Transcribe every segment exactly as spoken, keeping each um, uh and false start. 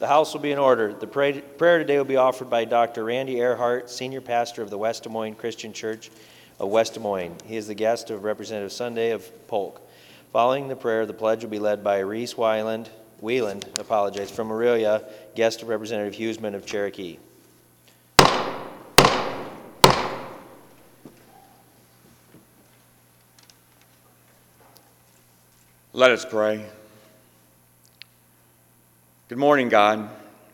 The House will be in order. The pray- prayer today will be offered by Doctor Randy Earhart, Senior Pastor of the West Des Moines Christian Church of West Des Moines. He is the guest of Representative Sunday of Polk. Following the prayer, the pledge will be led by Reese Weiland, Wieland, apologize, from Aurelia, guest of Representative Huseman of Cherokee. Let us pray. Good morning, God.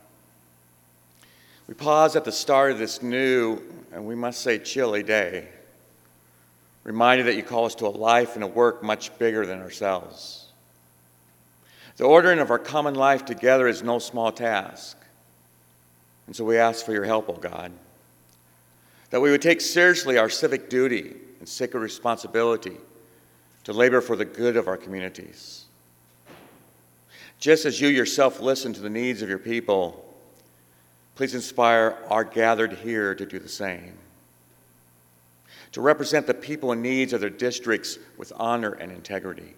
We pause at the start of this new, and we must say chilly day, reminded that you call us to a life and a work much bigger than ourselves. The ordering of our common life together is no small task, and so we ask for your help, O God, that we would take seriously our civic duty and sacred responsibility to labor for the good of our communities. Just as you yourself listen to the needs of your people, please inspire our gathered here to do the same, to represent the people and needs of their districts with honor and integrity.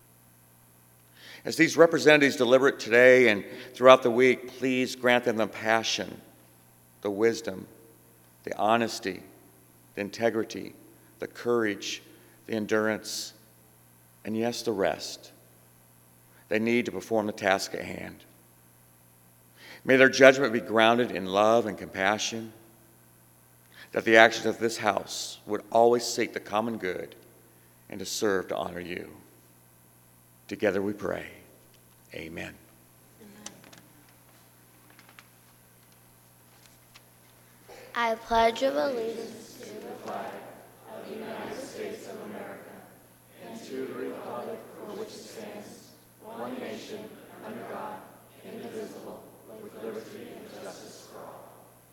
As these representatives deliberate today and throughout the week, please grant them the passion, the wisdom, the honesty, the integrity, the courage, the endurance, and yes, the rest they need to perform the task at hand. May their judgment be grounded in love and compassion, that the actions of this house would always seek the common good and to serve to honor you. Together we pray. Amen. I pledge allegiance to the flag of the United States of America and to the republic for which it stands, one nation, under God, indivisible, with liberty and justice for all.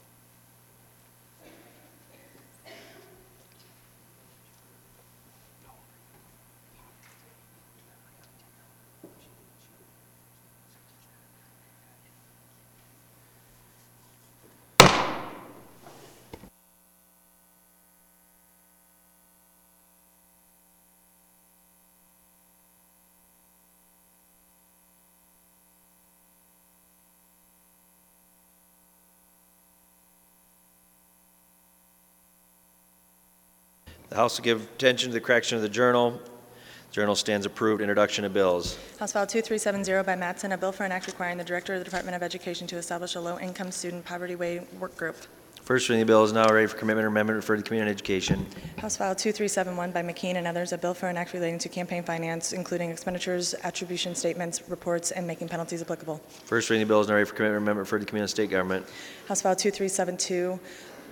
The House will give attention to the correction of the journal. Journal stands approved. Introduction of bills. House File two three seven zero by Mattson, a bill for an act requiring the Director of the Department of Education to establish a low-income student poverty way work group. First reading of the bill is now ready for commitment or amendment referred to the Committee on Education. House File two three seven one by McKean and others, a bill for an act relating to campaign finance, including expenditures, attribution statements, reports, and making penalties applicable. First reading of the bill is now ready for commitment or amendment referred to the Committee on State Government. House File two three seven two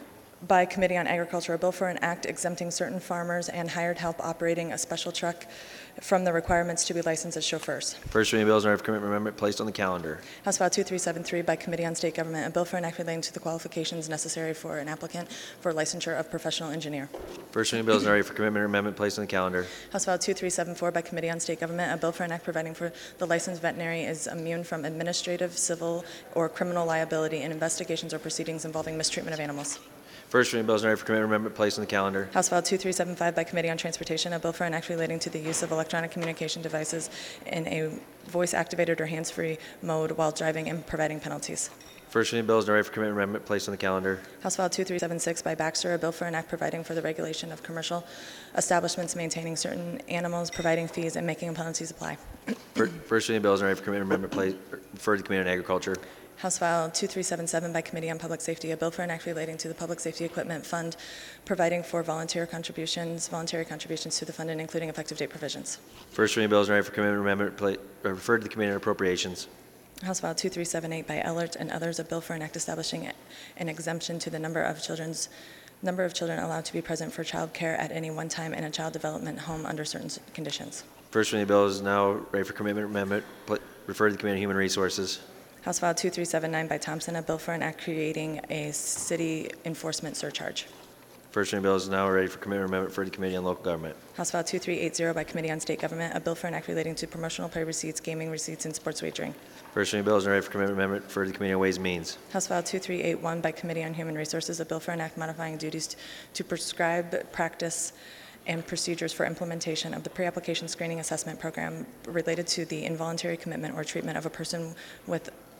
by Committee on Agriculture, a bill for an act exempting certain farmers and hired help operating a special truck from the requirements to be licensed as chauffeurs. First reading of the bill is now ready for commitment or amendment placed on the calendar. House File two three seven three by Committee on State Government, a bill for an act relating to the qualifications necessary for an applicant for licensure of professional engineer. First reading of the bill is now ready for commitment or amendment placed on the calendar. House File two three seven four by Committee on State Government, a bill for an act providing for the licensed veterinary is immune from administrative, civil, or criminal liability in investigations or proceedings involving mistreatment of animals. First reading of the bill is now ready for commitment or amendment placed on the calendar. House File two three seven five by Committee on Transportation, a bill for an act relating to the use of electronic communication devices in a voice-activated or hands-free mode while driving and providing penalties. First reading of the bill is now ready for commitment or amendment placed on the calendar. House File two three seven six by Baxter, a bill for an act providing for the regulation of commercial establishments maintaining certain animals, providing fees, and making penalties apply. First reading of the bill is now ready for commitment or amendment placed referred to the Committee on Agriculture. House File two three seven seven by Committee on Public Safety, a bill for an act relating to the Public Safety Equipment Fund, providing for volunteer contributions, voluntary contributions to the fund, and including effective date provisions. First reading of the bill is now ready for commitment or amendment pla- uh, referred to the Committee on Appropriations. House File two three seven eight by Ellert and others, a bill for an act establishing an exemption to the number of children's number of children allowed to be present for child care at any one time in a child development home under certain conditions. First reading of the bill is now ready for commitment or amendment pla- referred to the Committee on Human Resources. House File two three seven nine by Thompson, a bill for an act creating a city enforcement surcharge. First reading of the bill is now ready for commitment or amendment referred to the Committee on Local Government. House File two three eight zero by Committee on State Government, a bill for an act relating to promotional pay receipts, gaming receipts, and sports wagering. First reading of the bill is now ready for commitment or amendment referred to the Committee on Ways and Means. House File two three eight one by Committee on Human Resources, a bill for an act modifying duties t- to prescribe practice and procedures for implementation of the pre-application screening assessment program related to the involuntary commitment or treatment of a person with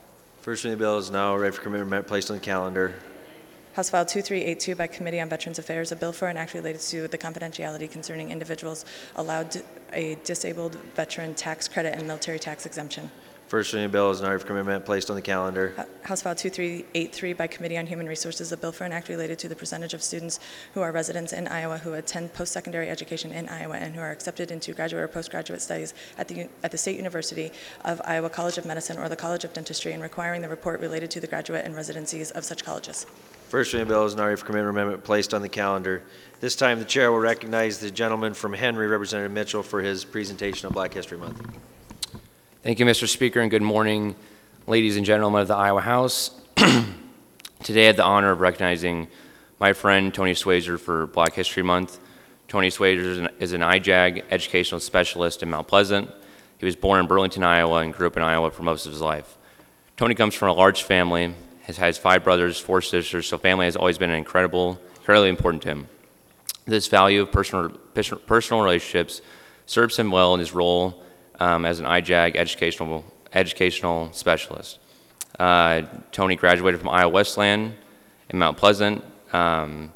First reading of the bill is now ready for commitment, placed on the calendar. House File two three eight two by Committee on Veterans Affairs, a bill for an act related to the confidentiality concerning individuals allowed a disabled veteran tax credit and military tax exemption. First reading of the bill is now ready for commitment, placed on the calendar. House File two three eight three by Committee on Human Resources, a bill for an act related to the percentage of students who are residents in Iowa who attend post-secondary education in Iowa and who are accepted into graduate or postgraduate studies at the, at the State University of Iowa College of Medicine or the College of Dentistry, and requiring the report related to the graduate and residencies of such colleges. First reading of the bill is now ready for commitment amendment, placed on the calendar. This time, the chair will recognize the gentleman from Henry, Representative Mitchell, for his presentation on Black History Month. Thank you, Mister Speaker, and good morning, ladies and gentlemen of the Iowa House. Today I had the honor of recognizing my friend Tony Swazer for Black History Month. Tony Swazer is an, is an I JAG educational specialist in Mount Pleasant. He was born in Burlington, Iowa, and grew up in Iowa for most of his life. Tony comes from a large family, has has five brothers, four sisters, so family has always been incredible, incredibly important to him. This value of personal, personal relationships serves him well in his role um, as an I JAG educational, educational specialist. Uh, Tony graduated from Iowa Wesleyan in Mount Pleasant. Um,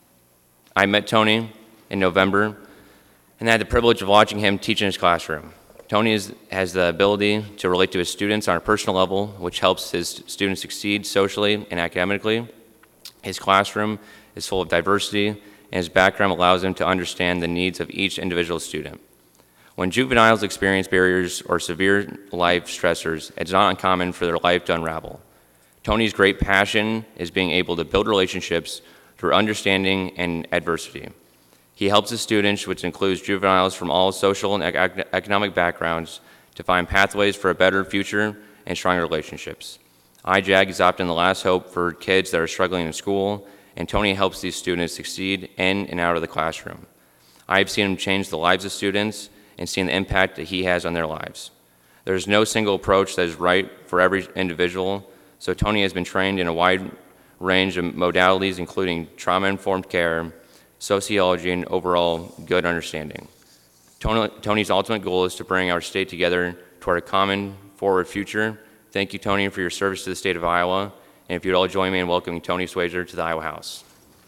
I met Tony in November and I had the privilege of watching him teach in his classroom. Tony is, has the ability to relate to his students on a personal level, which helps his students succeed socially and academically. His classroom is full of diversity, and his background allows him to understand the needs of each individual student. When juveniles experience barriers or severe life stressors, it's not uncommon for their life to unravel. Tony's great passion is being able to build relationships through understanding and adversity. He helps his students, which includes juveniles from all social and ec economic backgrounds, to find pathways for a better future and stronger relationships. I JAG is often the last hope for kids that are struggling in school, and Tony helps these students succeed in and out of the classroom. I have seen him change the lives of students and seen the impact that he has on their lives. There's no single approach that is right for every individual, so Tony has been trained in a wide range of modalities, including trauma-informed care, sociology, and overall good understanding. Tony, Tony's ultimate goal is to bring our state together toward a common forward future. Thank you, Tony, for your service to the state of Iowa, and if you'd all join me in welcoming Tony Swazer to the Iowa House.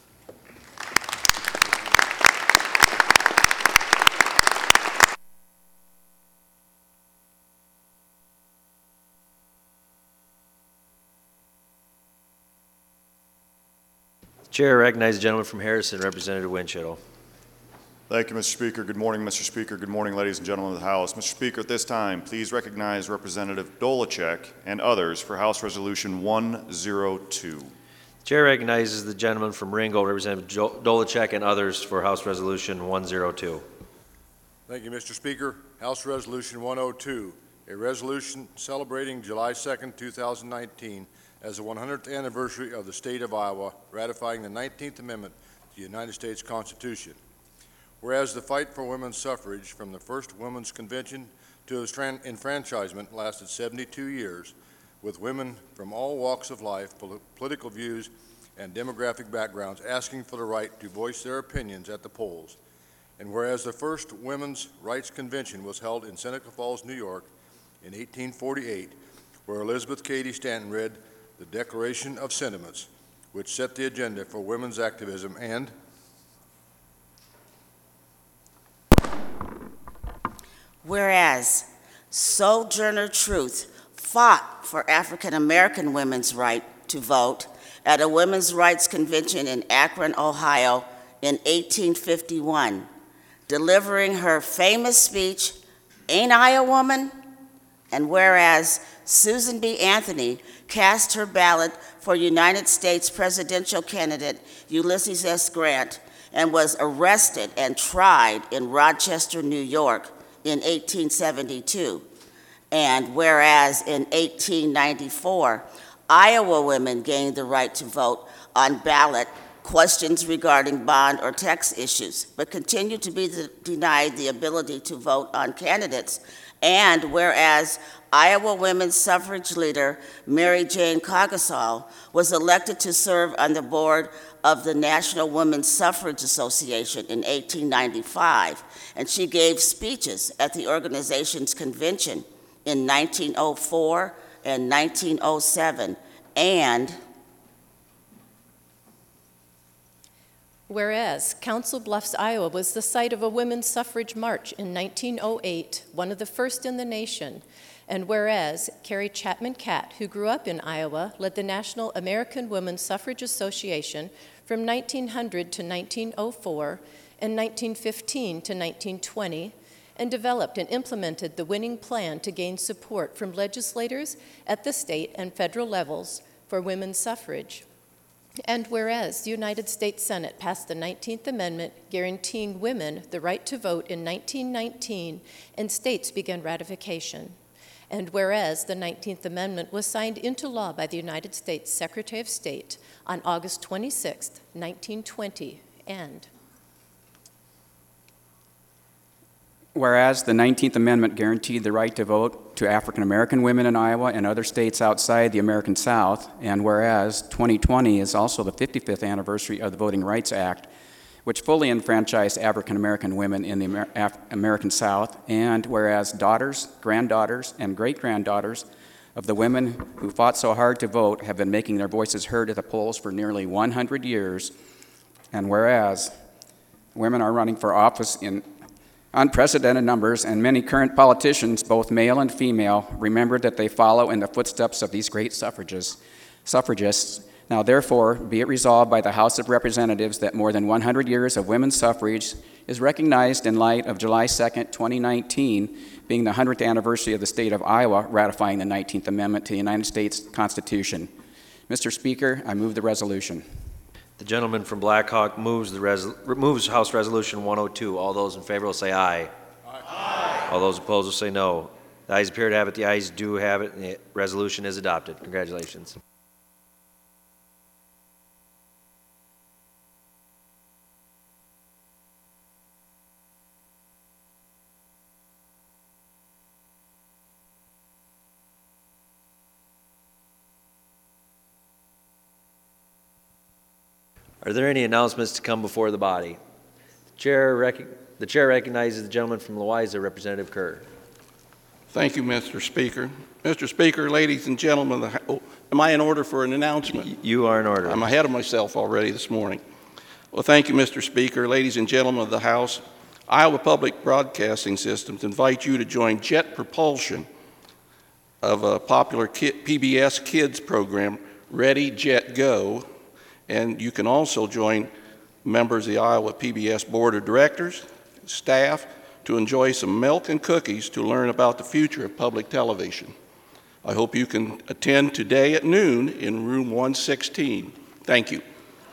Chair recognizes the gentleman from Harrison, Representative Winchell. Thank you, Mister Speaker. Good morning, Mister Speaker. Good morning, ladies and gentlemen of the House. Mister Speaker, at this time, please recognize Representative Dolacek and others for House Resolution one oh two. Chair recognizes the gentleman from Ringgold, Representative Dolacek, and others for House Resolution one oh two. Thank you, Mister Speaker. House Resolution one oh two, a resolution celebrating July second, two thousand nineteen as the one hundredth anniversary of the state of Iowa ratifying the nineteenth Amendment to the United States Constitution. Whereas the fight for women's suffrage from the first Women's Convention to its enfranchisement lasted seventy-two years, with women from all walks of life, pol political views, and demographic backgrounds asking for the right to voice their opinions at the polls. And whereas the first Women's Rights Convention was held in Seneca Falls, New York in eighteen forty-eight, where Elizabeth Cady Stanton read the Declaration of Sentiments, which set the agenda for women's activism, and whereas Sojourner Truth fought for African American women's right to vote at a women's rights convention in Akron, Ohio in eighteen fifty-one, delivering her famous speech, "Ain't I a woman?" And whereas Susan B. Anthony cast her ballot for United States presidential candidate Ulysses S. Grant and was arrested and tried in Rochester, New York in eighteen seventy-two. And whereas in eighteen ninety-four, Iowa women gained the right to vote on ballot questions regarding bond or tax issues, but continue to be denied the ability to vote on candidates. And whereas Iowa women's suffrage leader Mary Jane Coggeshall was elected to serve on the board of the National Women's Suffrage Association in eighteen ninety-five, and she gave speeches at the organization's convention in nineteen oh four, in nineteen oh seven, and whereas Council Bluffs, Iowa was the site of a women's suffrage march in nineteen oh eight, one of the first in the nation, and whereas Carrie Chapman Catt, who grew up in Iowa, led the National American Women's Suffrage Association from nineteen hundred to nineteen oh four and nineteen fifteen to nineteen twenty, and developed and implemented the winning plan to gain support from legislators at the state and federal levels for women's suffrage. And whereas the United States Senate passed the nineteenth Amendment guaranteeing women the right to vote in nineteen nineteen, and states began ratification. And whereas the nineteenth Amendment was signed into law by the United States Secretary of State on August twenty-sixth, nineteen twenty, and whereas the nineteenth Amendment guaranteed the right to vote to African American women in Iowa and other states outside the American South, and whereas twenty twenty is also the fifty-fifth anniversary of the Voting Rights Act, which fully enfranchised African American women in the Amer Af American South, and whereas daughters, granddaughters, and great-granddaughters of the women who fought so hard to vote have been making their voices heard at the polls for nearly one hundred years, and whereas women are running for office in unprecedented numbers, and many current politicians, both male and female, remember that they follow in the footsteps of these great suffragists. suffragists. Now, therefore, be it resolved by the House of Representatives that more than one hundred years of women's suffrage is recognized in light of July second, twenty nineteen, being the one hundredth anniversary of the state of Iowa ratifying the nineteenth Amendment to the United States Constitution. Mister Speaker, I move the resolution. The gentleman from Black Hawk moves, the resol moves House Resolution one oh two. All those in favor will say aye. Aye. All those opposed will say no. The ayes appear to have it. The ayes do have it, and the resolution is adopted. Congratulations. Are there any announcements to come before the body? The chair, rec the chair recognizes the gentleman from Louisa, Representative Kerr. Thank you, Mister Speaker. Mister Speaker, ladies and gentlemen, the, oh, am I in order for an announcement? You are in order. I'm ahead of myself already this morning. Well, thank you, Mister Speaker. Ladies and gentlemen of the House, Iowa Public Broadcasting Systems invite you to join Jet Propulsion of a popular P B S Kids program, Ready, Jet, Go. And you can also join members of the Iowa P B S Board of Directors, staff, to enjoy some milk and cookies to learn about the future of public television. I hope you can attend today at noon in room one sixteen. Thank you.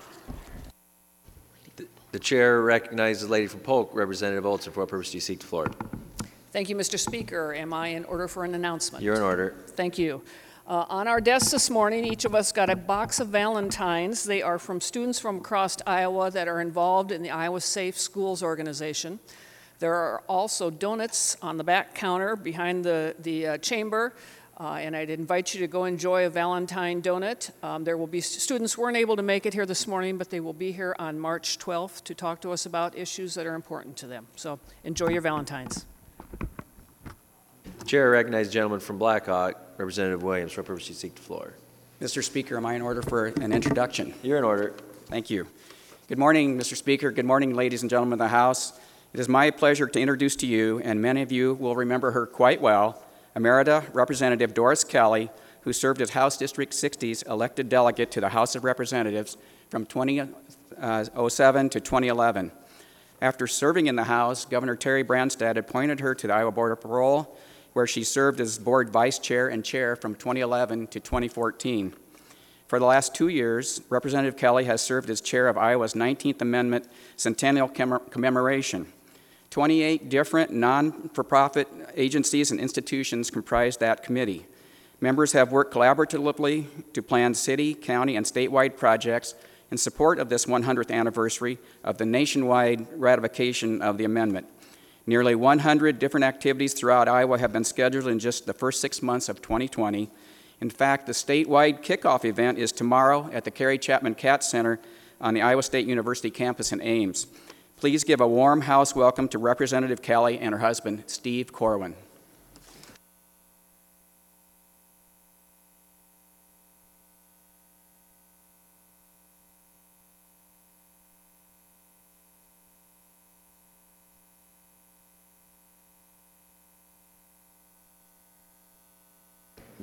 The, the chair recognizes the lady from Polk, Representative Olson. For what purpose do you seek the floor? Thank you, Mister Speaker. Am I in order for an announcement? You're in order. Thank you. Uh, on our desks this morning, each of us got a box of Valentines. They are from students from across Iowa that are involved in the Iowa Safe Schools organization. There are also donuts on the back counter behind the, the uh, chamber, uh, and I'd invite you to go enjoy a Valentine donut. Um, there will be students who weren't able to make it here this morning, but they will be here on March twelfth to talk to us about issues that are important to them. So enjoy your Valentines. The chair recognizes the gentleman from Black Hawk, Representative Williams. For what purpose do you seek the floor? Mister Speaker, am I in order for an introduction? You're in order. Thank you. Good morning, Mister Speaker. Good morning, ladies and gentlemen of the House. It is my pleasure to introduce to you, and many of you will remember her quite well, Emerita Representative Doris Kelly, who served as House District sixty's elected delegate to the House of Representatives from two thousand seven to twenty eleven. After serving in the House, Governor Terry Branstad appointed her to the Iowa Board of Parole, where she served as board vice chair and chair from twenty eleven to twenty fourteen. For the last two years, Representative Kelly has served as chair of Iowa's nineteenth Amendment Centennial Commemoration. twenty-eight different non-for-profit agencies and institutions comprise that committee. Members have worked collaboratively to plan city, county, and statewide projects in support of this one hundredth anniversary of the nationwide ratification of the amendment. Nearly one hundred different activities throughout Iowa have been scheduled in just the first six months of twenty twenty. In fact, the statewide kickoff event is tomorrow at the Carrie Chapman Catt Center on the Iowa State University campus in Ames. Please give a warm house welcome to Representative Kelly and her husband, Steve Corwin.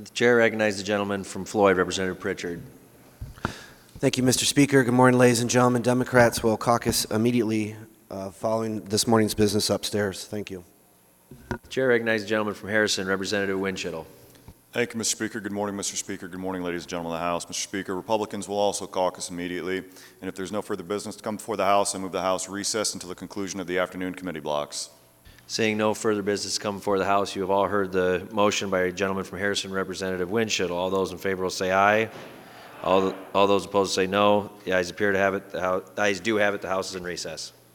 The chair recognizes the gentleman from Floyd, Representative Pritchard. Thank you, Mister Speaker. Good morning, ladies and gentlemen. Democrats will caucus immediately uh, following this morning's business upstairs. Thank you. The chair recognizes the gentleman from Harrison, Representative Winchell. Thank you, Mister Speaker. Good morning, Mister Speaker. Good morning, ladies and gentlemen of the House. Mister Speaker, Republicans will also caucus immediately, and if there's no further business to come before the House, I move the House recess until the conclusion of the afternoon committee blocks. Seeing no further business to come before the House, you have all heard the motion by a gentleman from Harrison, Representative Winchell. All those in favor will say aye. All, all those opposed say no. The ayes appear to have it. The, House, the ayes do have it. The House is in recess.